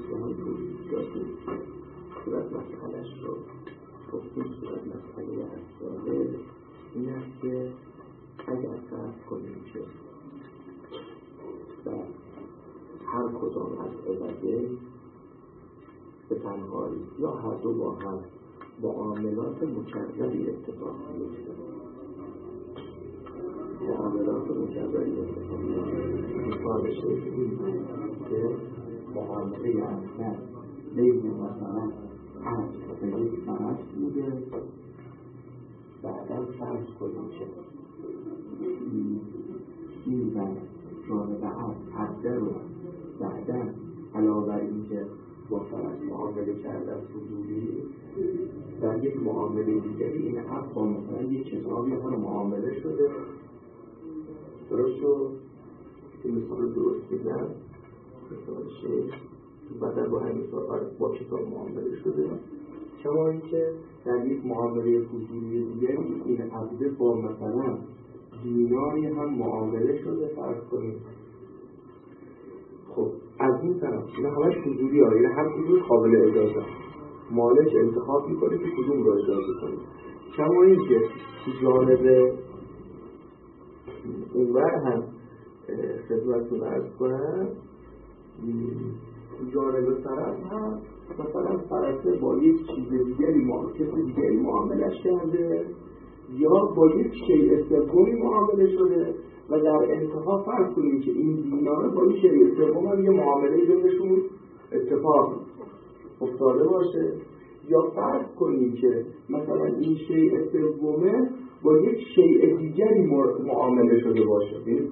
هم توضیح دادیم. صورت مسئلهش رو گفتیم. صورت مسئله اصلاله این است که اگر فرض کنیم که در هر کدام از عددین به تنهایی یا هر دو با هم معاملات مکرری اتفاق میفته. معاملات مکرری اتفاق میفته. مثالش این که معامله اصلا لیل مثلا از خیلی فرض بوده، بعدا فرض کنیم که این بر جانب عبده رو بعدا علاوه بر این که با فرض معامله کردن فضولی در یک معامله دیگری این عبد با مثلا یک کتابی هم معامله شده. درست شد؟ این مثال درست میدن مثال شیخ بعدا با همین مثال با کتاب معامله شده. کما اینکه در یک معامله فضولی دیگری این عبده با مثلا دیناری هم معامله شده. فرض کنید خب از این طرف اینا همش فضولی ها، یعنی هر کدوم قابل اجازه، مالک انتخاب میکنه که کدوم رو اجازه کنه. کما اینکه جانب اونور هم خدمتتون عرض کنم جانب طرف هم مثلا فرسه با یک چیز دیگری کسی دیگری معاملش کرده یا با یک شیء سومی معامله شده و در انتها فرض کنیم که این دینار با این شیء سوم هم یه معامله بینشون اتفاق افتاده باشه، یا فرض کنیم که مثلا این شیء سومه با یک شیء دیگری معامله شده باشه. یعنی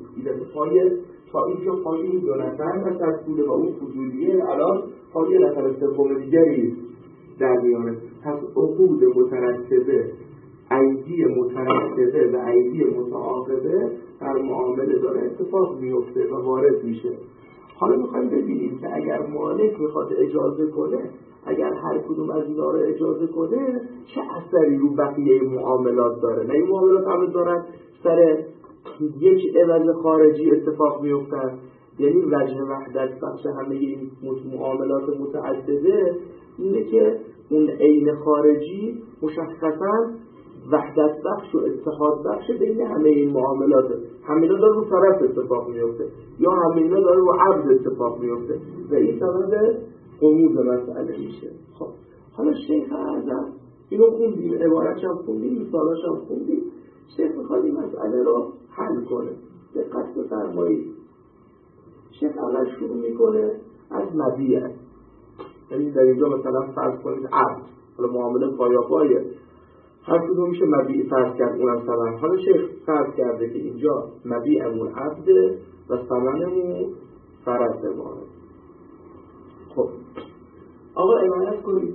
تا اینجا پای این دو نفر و تدخول و اون فضولیه الان پای یه نفر سوم دیگری در میانه. پس عقود مترتبه، ایدی مترتبه و ایدی متعاقبه در معامله داره اتفاق میفته و وارد میشه. حالا میخوایم ببینیم که اگر مالک میخواد اجازه کنه، اگر هر کدوم از اینا رو اجازه کنه چه اثری رو بقیه معاملات داره. نه این معاملات هم دارن سر یک عوض خارجی اتفاق میفتن. یعنی وجه وحدت بخش همه این معاملات متعدده اینه که اون عین خارجی مشخصاً وحدت بخش و اتحاد بخش بین همه این معاملات. همینا داره رو طرف اتفاق میفته یا همینا داره رو عبد اتفاق میفته و این سبب غموض مسئله میشه. خب حالا شیخ اعظم اینو خوندیم، عبارتش هم خوندیم، مثالاش هم خوندیم. شیخ میخواد این مسئله رو حل کنه. دقت بفرمایید. شیخ اول شروع میکنه از مبیع. یعنی در اینجا مثلا فرض کنید عبد، حالا معامله پایاپایه، هر کدوم میشه مبیع فرض کرد، اونم ثمن. حالا شیخ فرض کرده که اینجا مبیعمون عبده و ثمنمون فرض ماره. خب آقا عنایت کنید.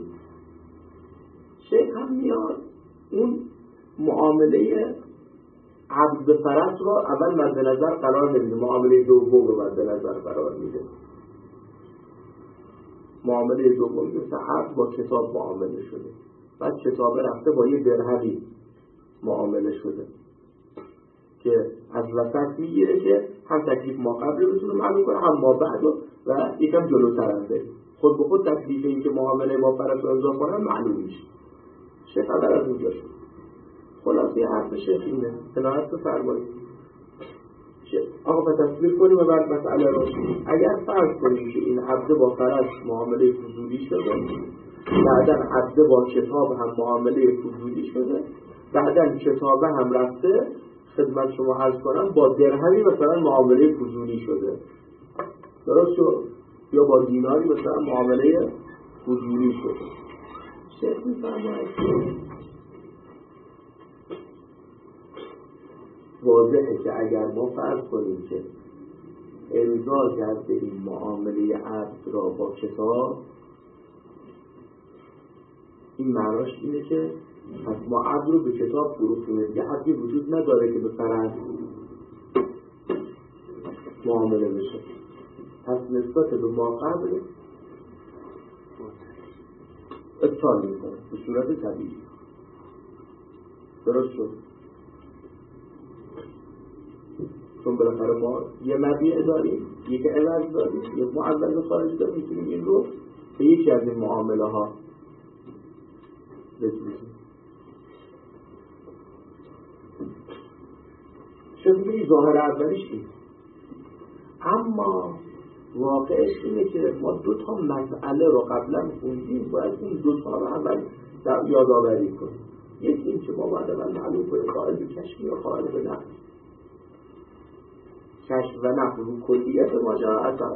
شیخ هم میاد اون معامله عبد به فرض رو اول مد نظر قرار نمیده، معامله دوم رو مد نظر قرار میده. معامله دوم مثل عبد با کتاب معامله شده، بعد کتاب رفته با یه درهمی معامله شده که از وسط میگیره که هم تکلیف ما قبل بتونه معلوم کنه هم ما بعد و یکم جلوتر رفته. خود به خود تکلیف این که معامله با فرض رو امضا کنن معلوم میشه. شیخ اول از اونجا شد. خلاصه حرف شیخ اینه، عنایت بفرمایید. آقا تصویر کنیم و بعد مسئله رو اگر فرض کنیم که این عبد با فرض معامله فضولی شده، بعداً عبد با کتاب هم معامله فضولی شده، بعداً کتابه هم رفته خدمت شما عرض کنم با درهمی مثلا معامله فضولی شده، درست شد؟ یا با دیناری مثلا معامله فضولی شده. شیخ می‌فرماید واضحه که اگر ما فرض کنیم که امضا کرده این معامله عبد را با کتاب، این معناش اینه که پس ما عبد رو به کتاب فروختیم، دیگه عبدی وجود نداره که به فرض معامله بشه. پس نسبت به ما قبل ابطال میکنه به صورت طبیعی. درست شد؟ چون بالاخره ما یه مبیع داریم، یک عوض داریم، یک معوض خارجی داریم، میتونیم این رو به یکی از این معامله ها رسیدیم. شکلی ظاهر اولیش این، اما واقعش اینه که ما دو تا مسئله رو قبلا خوندیم، باید این دو تا رو اول یادآوری کنیم. یکی این که ما باید اول معلوم کنیم قائل به کشف یا قائل به نفی. کشف و نفی رو کلیت ماجرا اصلا.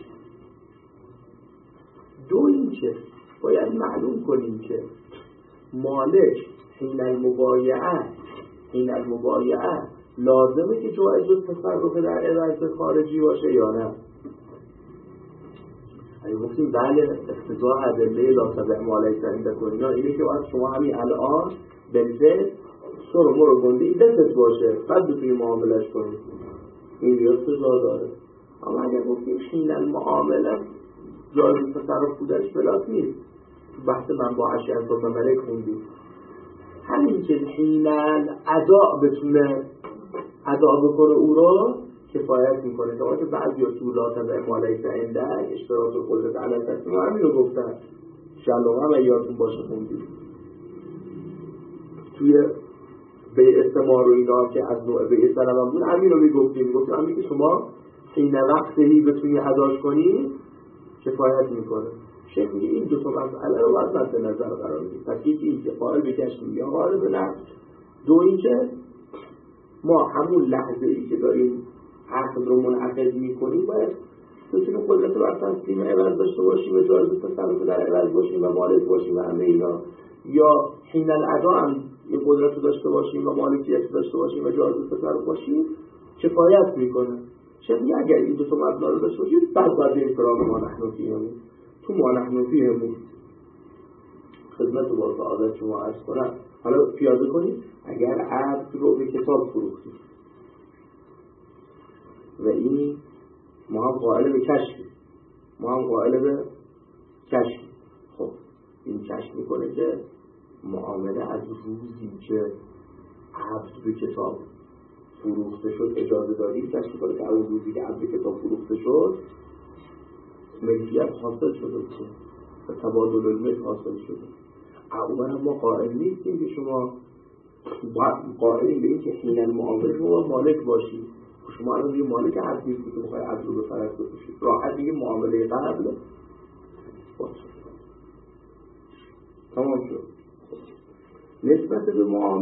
دو این که باید معلوم کنیم که مالک حین المبایعه لازمه که جایز التصرف در عوض خارجی باشه یا نه. اگه گفتیم بله اقتضاء ادله لا تبع ما لیس عندک اینا اینه که باید شما همین الان بنزه سر و مر و گنده ای دستت باشه بعد بتونی معاملش کنید، این اقتضا داره. اما اگر گفتیم حین المعامله جایز تصرف بودنش بلاک نیست، تو بحث منباعش انفر مملک خوندیم همین که حین الادا بتونه ادا بکنه او رو کفایت میکنه. که بعضی اصولات از امالای سعندک اشتراط و قدرت علیه تصمیم همین رو گفتن شلوم هم یادتون باشه خوندیم توی به استمار و اینا که از نوع به استرم هم بود همین رو میگفتیم همین که شما حین وقتهی بتونی اداش کنی کفایت میکنه. شیخ میگه این دو تا مسئله رو باید مد نظر قرار بدیم. پس یکی این که قائل به کشف یا قائل به نفی، دو این که ما همون لحظه ای که داریم عقد رو منعقد میکنیم باید بتونیم قدرت بر تسلیم عوض داشته باشیم و جایز تصرف در عوض باشیم و مالک باشیم و همه اینا، یا حین الادا هم یه قدرت رو داشته باشیم و مالکیت داشته باشیم و جایز تصرف باشیم کفایت میکنه. چون اگر این دو تا مبنا رو داشته باشیم بعد این فرام ما نحن فیهمون تو ما نحن فیهمون خدمت با سعادت شما عرض کنم. حالا پیاده کنید اگر عقد رو به کتاب فروختیم و این ما هم قائل به کشفی خب این کشف میکنه که معامله از روزی که عقد به کتاب فروخته شد اجازه داریم کشف میکنه که از روزی که عقد به کتاب فروخته شد ملکیت حاصل شده و تبادل الملک حاصل شده. اولا ما قائل نیستیم که شما قائلیم به این که حین المعامله شما مالک باشید. شما الان دیگه مالک عقد نیستید که بخواید عقد رو به فرض بکشید. راحت دیگه معامله قبل باشه. تمام شد. نسبت به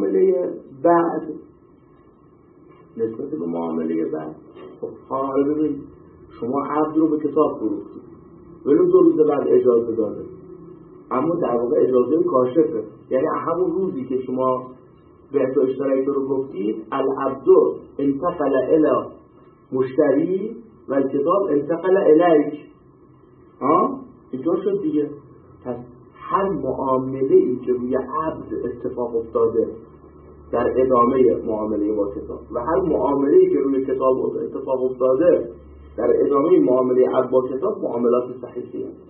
معامله بعد خب حالا ببینید شما عقد رو به کتاب فروختید ولی 2 روز بعد اجازه داده، اما در واقع اجازه کاشفه، یعنی همون روزی که شما به اشتراک رو گفتید العبد انتقل الی مشتری و الکتاب انتقل الیک اینطور شد دیگه. پس هر معامله ای که روی عبد اتفاق افتاده در ادامه معامله با کتاب و هر معامله ای که روی کتاب اتفاق افتاده در ادامه معامله عبد با کتاب معاملات صحیحی هست.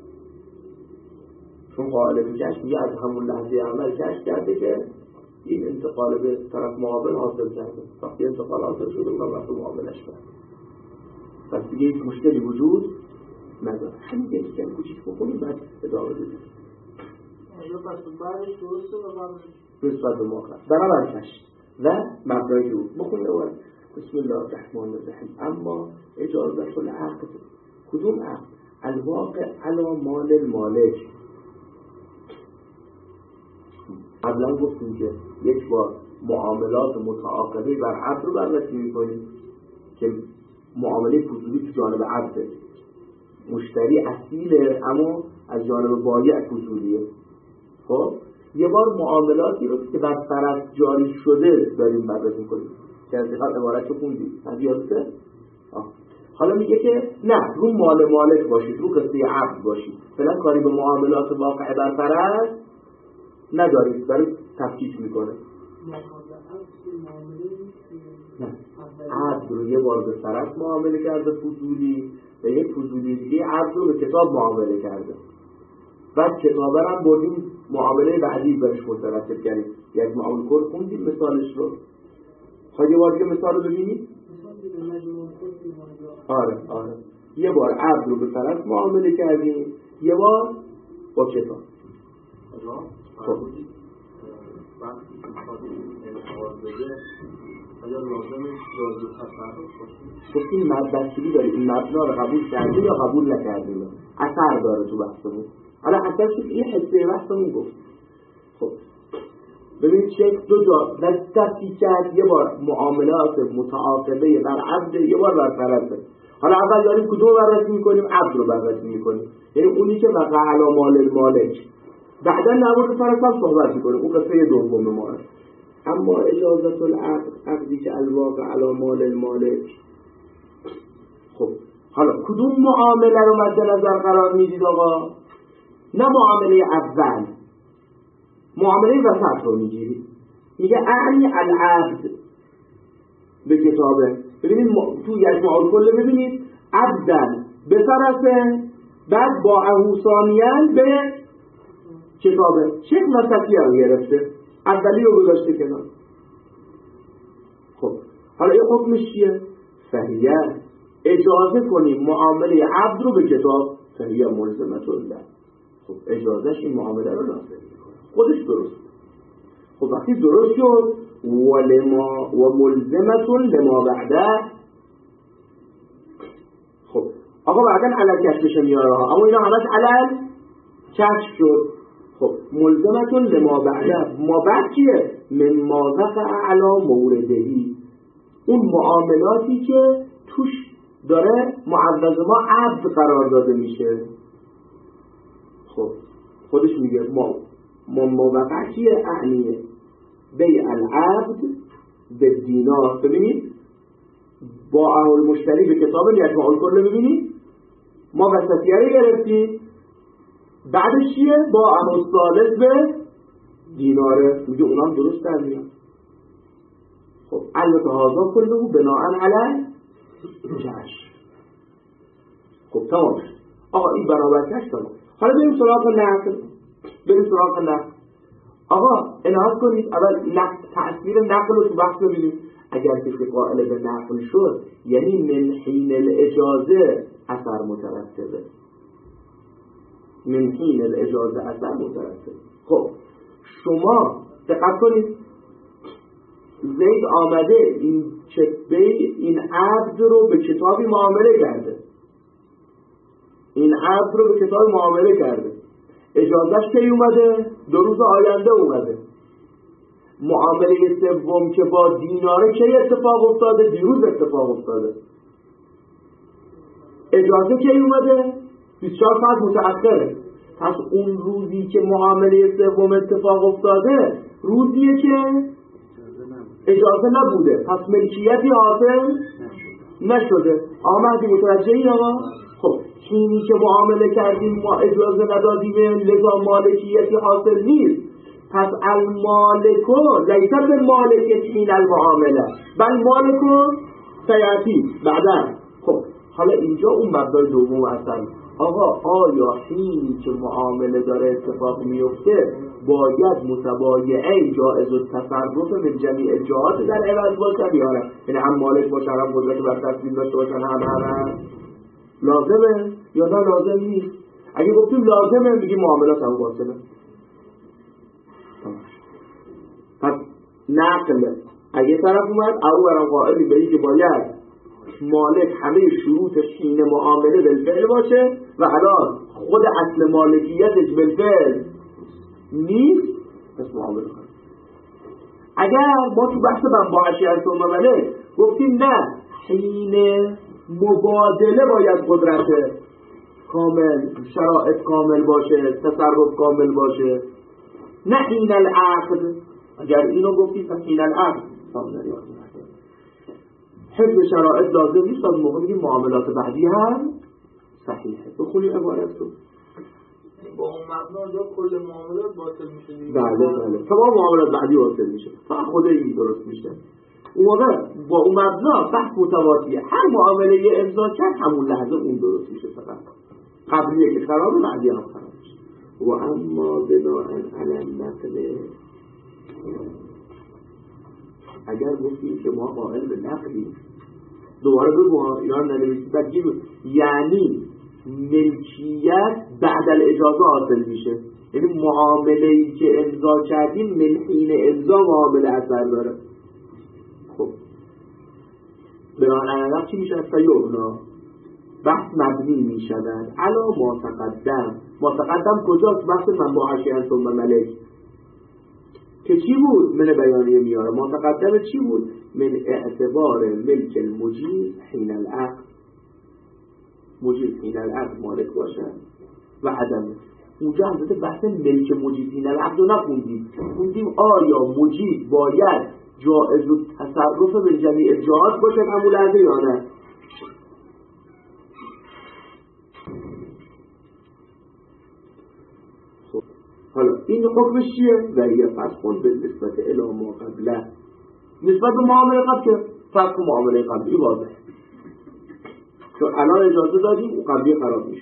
چون قائل به کشف میگه از همون لحظه اول کشف کرده که این انتقال به طرف معامل حاصل کرده، وقتی انتقال حاصل شده اونم وقت معاملش کرده، پس دیگه هیچ مشکلی وجود نداره. همین یکی کمی کوچیک بکنیم بعد ادامه بدیم. پس بعدش درسته و بعدش نسبت به مؤخر برابر کشف و مبنای رو بخونیم اول بسم الله الرحمن الرحیم. اما اجازه العقد، کدوم عقد؟ الواقع علی مال المالک. قبلا گفتیم که یک بار معاملات متعاقبه بر عقد رو بررسی می‌کنیم که معامله فضولی تو جانب عقده، مشتری اصیله اما از جانب بایع فضولیه. خب یه بار معاملاتی رو که بر طرف جاری شده داریم بررسی می‌کنیم که از دقیقا عبارت رو خوندیم یادته؟ حالا میگه که نه رو مال مالک باشید، رو قصه عقد باشید، فعلا کاری به معاملات واقع بر طرف ندارید، داره تفکیک میکنه. نه عقد رو یه بار به طرف معامله کرده فضولی و یک فضولی دیگه عقد رو به کتاب معامله کرده، بعد کتابه هم بردیم معامله بعدی برش مترتب کردیم. یک معامله کل خوندیم مثالش رو. خواهی یه بار دیگه مثال رو ببینید؟ آره یه بار عقد رو به طرف معامله کردیم، یه بار با کتاب. خب وقتی که میخواد انتقال بده آیا لازمه جازو تصرف باشه؟ گفتیم بستگی داره این مبنا رو قبول کردیم یا قبول نکردیم، اثر داره تو بحثمون. حالا اثرش یه حصه بحثمون گفت. خب ببینید چه دو جا نستفی کرد، یه بار معاملات متعاقبه بر عبد، یه بار بر طرفه. حالا اول داریم کدوم بررسی میکنیم؟ عبد رو بررسی میکنیم، یعنی اونی که وقع علی مال المالک. بعدا نبود طرف هم صحبت میکنیم، اون قصه دوم ما. اما اجازت العقد، عقدی که الواقع علی مال المالک. خب حالا کدوم معامله رو مد نظر قرار میدید آقا؟ نه معامله اول، معامله وسط رو میگیرید. میگه اعنی العبد به کتابه. ببینید تو یجمع الکل ببینید عبدن به طرفه، بعد با ثانیاً به کتابه. شیخ نصفی رو گرفته، اولی رو گذاشته کنار. خب حالا این حکمش چیه؟ فهیه اجازه کنیم معامله عبد رو به کتاب، فهیه ملزمت الله. خب اجازهش این معامله رو لازم میکنه، خودش درست. خب وقتی درست شد و ملزمت لما بعده. خب آقا بعدن علل کشفش میاره ها، اما اینا همش علل کشف شد. خب ملزمت لما بعده، ما بعد چیه؟ من ما وقع علی موردهی، اون معاملاتی که توش داره معوض ما عبد قرار داده میشه. خب خودش میگه ما وقع چیه؟ اعنیه بیع العبد به دینار. ببینید با اهل مشتری به کتاب یجمع الکل ببینید ما وسطیه رو گرفتیم، بعدش چیه؟ با اهل ثالث به دیناره. میگه اونام درست در میاد. خب البته هازا کله بناءً علی جشن. خب تمام. آقا این برابر کش کنم. حالا بریم سراغ نقل. آقا انعاد کنید اول تأثیر نقل رو تو بحث ببینیم. اگر کسی قائل به نقل شد یعنی من حین الاجازه اثر مترتبه، من حین الاجازه اثر مترتبه. خب شما دقت کنید، زید آمده این کتبه این عبد رو به کتابی معامله کرده، اجازهش کی اومده؟ 2 روز آینده اومده. معامله سوم که با دیناره کی اتفاق افتاده؟ دیروز اتفاق افتاده. اجازه کی اومده؟ 24 ساعت متأخره. پس اون روزی که معامله سوم اتفاق افتاده روزیه که اجازه نبوده، پس ملکیتی حاصل نشده. آمدی متوجهی آقا؟ خب چینی که معامله کردیم ما اجازه ندادیم لذا مالکیتی حاصل نیست. پس المالکو لیس بالمالک حین المعامله بل مالکو سیاتی بعدا. خب حالا اینجا اون مبدای دوم اصلا آقا آیا حینی که معامله داره اتفاق میفته باید متبایعین جائز التصرف من جمیع جهات در عوض باشه یا نه؟ یعنی هم مالک باشه هم قدرت بر تصمیم داشته باشن هم لازمه یا نه لازم نیست؟ اگه گفتیم لازمه میگیم معاملات هم باطله. پس نقل اگه طرف اومد او برام قائلی به این که باید مالک همه شروطش حین معامله بالفعل باشه و الان خود اصل مالکیتش بالفعل نیست، پس معامله کنه. اگر ما تو بحث منبعشی از مملک گفتیم نه حین مبادله باید قدرت کامل، شرائط کامل باشه، تصرف کامل باشه، نه حین العقد. اگر اینو گفتیم پس حین العقد حفظ شرائط لازم نیست. از موقع میگیم معاملات بعدی هم صحیحه. بخونی عبارت رو با اون مبنا یا کل معاملات باطل میشه. بله تمام معاملات بعدی باطل میشه، فقط خود این درست میشه. اون موقع با اون مبنا بحث متواتیه، هر معامله یه امضا کرد همون لحظه اون درست میشه، فقط قبلیه که خرابه بعدی هم خراب میشه. و اما بناء علی نقل، اگر گفتیم که ما قائل به نقلی، دوباره بگو اینا ننویسید بگیم یعنی ملکیت بعد الاجازه حاصل میشه، یعنی معامله‌ای که امضا کردیم من حین امضا معامله اثر داره. خب بنابراین چی میشه؟ فیبنا بحث مبنی میشدن علا ما تقدم کجاست؟ بحث من با عشیان ثم ملک که چی بود؟ من بیانیه میاره ما تقدم چی بود؟ من اعتبار ملک المجیز حین العقد، مجیز حین العقد مالک باشه و عدمه. اونجا هم بحث ملک مجیز حین العقد رو خوندیم آیا مجیز باید جائز و تصرف به جمیع جهات باشه همون لحظه یا نه؟ حالا این حکمش چیه؟ ولیه فسخون به نسبت الی ما قبله، نسبت به معامله قبل که فرق معامله قبلی واضحه، چون الان اجازه دادیم و قبلی خراب میشه.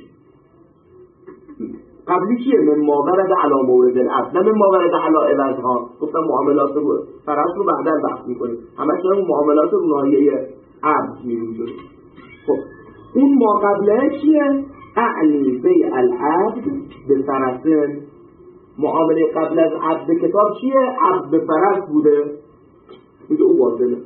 قبلی چیه؟ من ماورد علا مورد العقد، نه من ماورد علا عوضها. گفتم معاملات رو فرض رو بعدا بحث میکنیم، همش داریم معاملات رو ناحیه عقد میریم. خب اون ما قبله چیه؟ اعنی بیع العقد به فرسن، معامله قبل از عقد کتاب چیه؟ عقد به فرض بوده، میگه او باطله.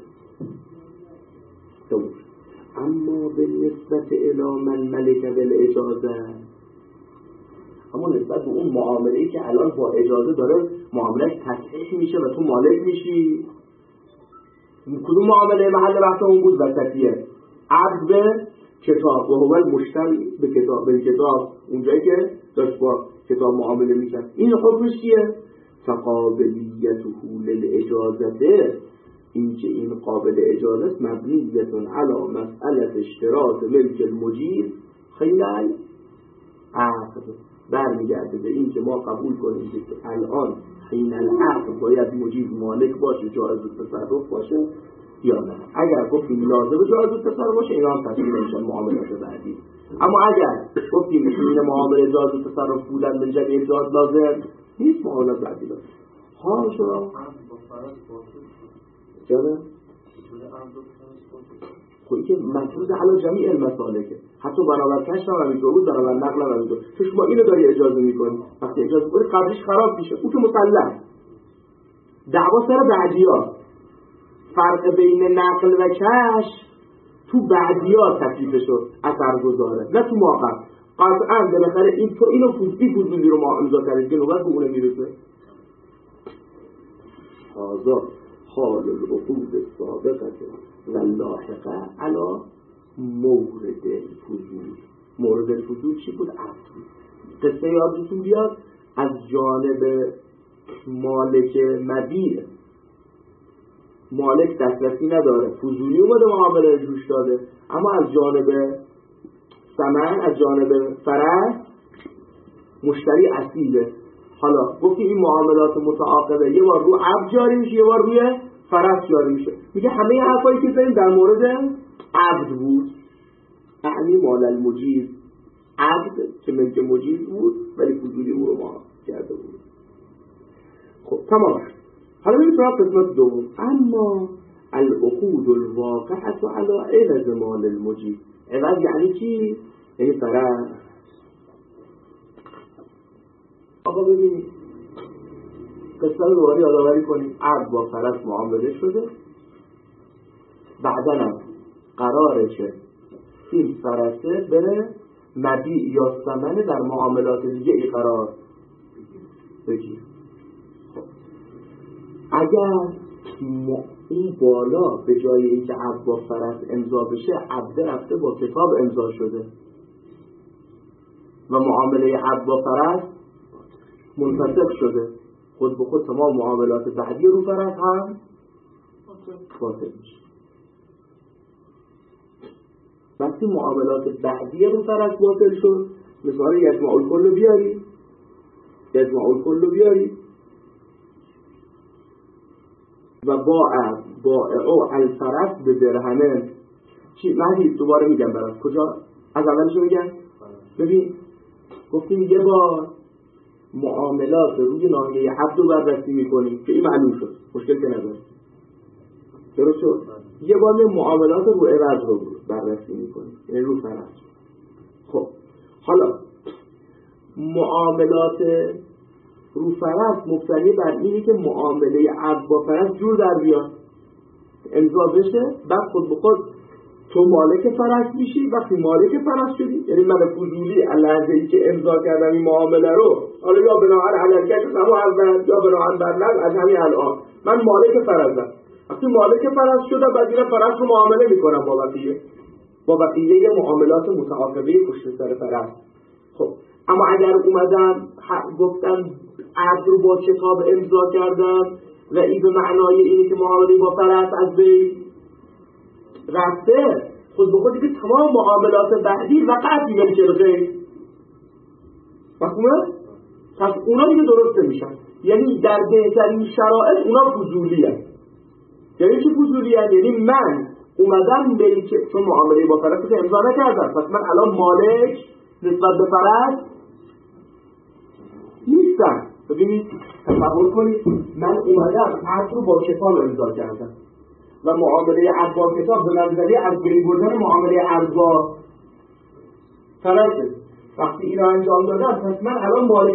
اما به نسبت الی من ملک بالاجازه، اما نسبت به اون معامله‌ای که الان با اجازه داره معاملهش تصحیح میشه و تو مالک میشی، کدوم معامله محل بحث اون بود؟ وسطیه، عقد به کتاب و هو المشتری به کتاب، اونجایی که داشت با کتاب معامله میکرد. این حکمش چیه؟ فقابلیته للاجازه، این که این قابل اجازه است مبنیتون علی مسئله اشتراط ملک المجیز خیلی عقد، برمیگرده به این که ما قبول کنیم که الان حین العقد باید مجیز مالک باشه، جایز التصرف باشه یا نه. اگر گفتیم لازم جایز التصرف باشه اینا هم تصمیم میشن معاملات بعدی. اما اگر گفتیم حین معامله جایز التصرف بودن به جمعی جایز لازم نیست، معاملات بعدی لازم. هاشا جانه خویی که مفروض علی جمیع المسالکه، حتی بنابر کشف هم همینطور بود، بنابر نقل هم همینطور. چون شما اینو داری اجازه میکنی، وقتی اجازه کنی قبلش خراب میشه، اون که مسلم. دعوا سر بعدی‌ها، فرق بین نقل و کشف تو بعدی‌ها تکلیف شد اثر گذاره، نه تو موقع. قطعاً بالاخره این تو اینو فوزی رو ما امضا کردید که نوبت به اونه میرسه. آزاد حال العقود السابقه و لاحقه علا مورد الفضول. مورد الفضول چی بود؟ عقد بود. قصه یادتون بیاد از جانب مالک مبیع، مالک دسترسی نداره، فضولی اومده معامله جوش داده، اما از جانب ثمن، از جانب فرض مشتری اصیله. حالا گفتیم این معاملات متعاقبه یه بار رو عقد جاری میشه، یه بار روی فرض جاری میشه. میگه همه حرفایی که زدیم در مورد عقد بود، یعنی مال المجیز عقد که ملک مجیز بود ولی فضولی او رو ما کرده بود. خب تمام. حالا بریم سراغ قسمت دوم. اما العقود الواقعه علی عوض مال المجیز. عوض یعنی چی؟ یعنی فرض. آقا ببینید قصه رو دوباره یادآوری کنیم. عقد با فرض معامله شده، بعداً هم قراره که این فرضه بره مبیع یا ثمن در معاملات دیگه ای قرار بگیر. اگر این بالا به جای اینکه عقد با فرض امضا بشه، عقد رفته با کتاب امضا شده و معامله عقد با فرض منفسخ شده، خود به خود تمام معاملات بعدی رو فرض هم باطل میشه. وقتی معاملات بعدی رو فرض باطل شد، مثلا یجمع الکل بیاری و بائع الفرس به درهمه. چی؟ من دوباره میگم برات کجا از اولشو میگم. ببین گفتیم یه بار معاملات روی ناحیه عقد رو بررسی میکنیم که این معلوم شد، مشکل که نداره، درست شد. یه بار معاملات رو عوض رو بررسی میکنیم، یعنی رو فرض. خب حالا معاملات رو فرس مبتنی بر اینه که معامله عبد با فرس جور در بیاد، امضا بشه، بعد خود به خود تو مالک فرس میشی. وقتی مالک فرس شدی، یعنی من فضولی لحظه‌ای که امضا کردم این معامله رو، حالا یا بناهن علالکش همون اول یا بناهن برلن از همین الان من مالک فرسم. وقتی مالک فرس شده بعد این فرس رو معامله میکنم با بقیه معاملات متعاقبه پشت سر فرس. خب اما اگر اومدن گفتن عقد رو با کتاب امضا کردن و این به معنای اینه که معامله با فرس از بین رفته، خود به خودی که تمام معاملات بعدی وقعت ملک الغیر مفهومه؟ پس اونا دیگه درسته میشن. یعنی در بهترین شرایط اونا فضولی هست. یعنی چه فضولی هست؟ یعنی من اومدم چون معامله با فرس که امضا نکردم، پس من الان مالک نسبت به فرس نیستم. ببینید تصور کنید من اومدم عقد رو با کتاب امضا کردم و معامله عقد با کتاب به منزله از بین بردن معامله عقد با فرس. وقتی این رو انجام دادم پس من الان مالک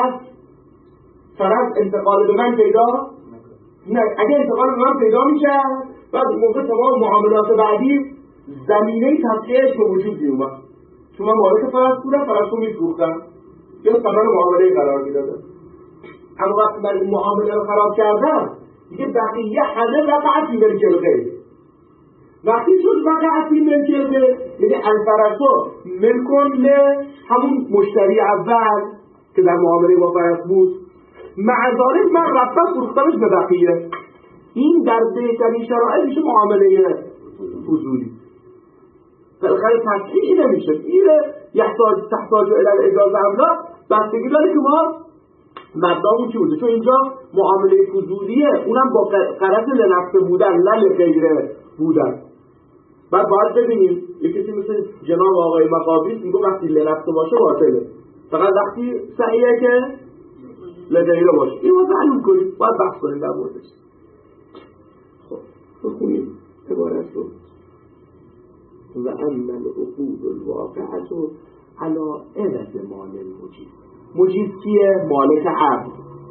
فرس انتقال به من پیدا نه. اگه انتقال به من پیدا میشه بعد موقع تمام معاملات بعدی زمینه تفکیهش به وجود میومد، چون من مالک فرس بودم، فرس رو میفروختم یا ثمن معامله قرار میدادم. اما وقتی من این معامله رو خراب کردم دیگه بقیه همه وقعتی ملک الغیر. وقتی شد وقعتی ملک الغیر یعنی الفرسو ملکون همون مشتری اول که در معامله با فرس بود، معذارت من رفتم فروختمش به بقیه. این در بهترین شرایط میشه معامله فضولی. بالاخره تصحیح نمیشه. این تحتاج الی اجازه املاک بستگی داره که ما مبدامون چی بوده، چون اینجا معامله فضولیه، اونم با غرض لنفسه بودن نه لغیره بودن. بعد باید ببینیم یک کسی مثل جناب آقای مقابیس میگه وقتی لنفسه باشه باطله، فقط وقتی صحیحه که لغیره باشه. این رو معلوم کنیم، باید بحث کنیم در موردش. خب بخونیم عبارت رو. و اما العقود الواقعه علی عوض مال المجیز. مجیز کیه؟ مالک عقد.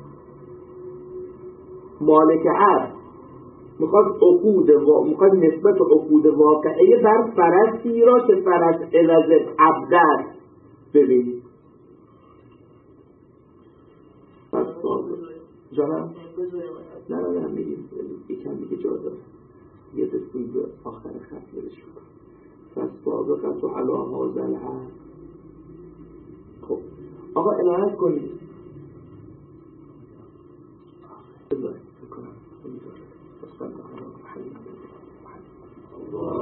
مالک عقد میخواد نسبت عقود واقعه بر فرسی را که فرس عوض عبد است ببینید. جانم؟ نه میگیم یکم دیگه جا داره، یه دستیم به آخر خط برش شد. فسابقت و علاها زلعه. خب آقا عنایت کنید. بذارید بکنم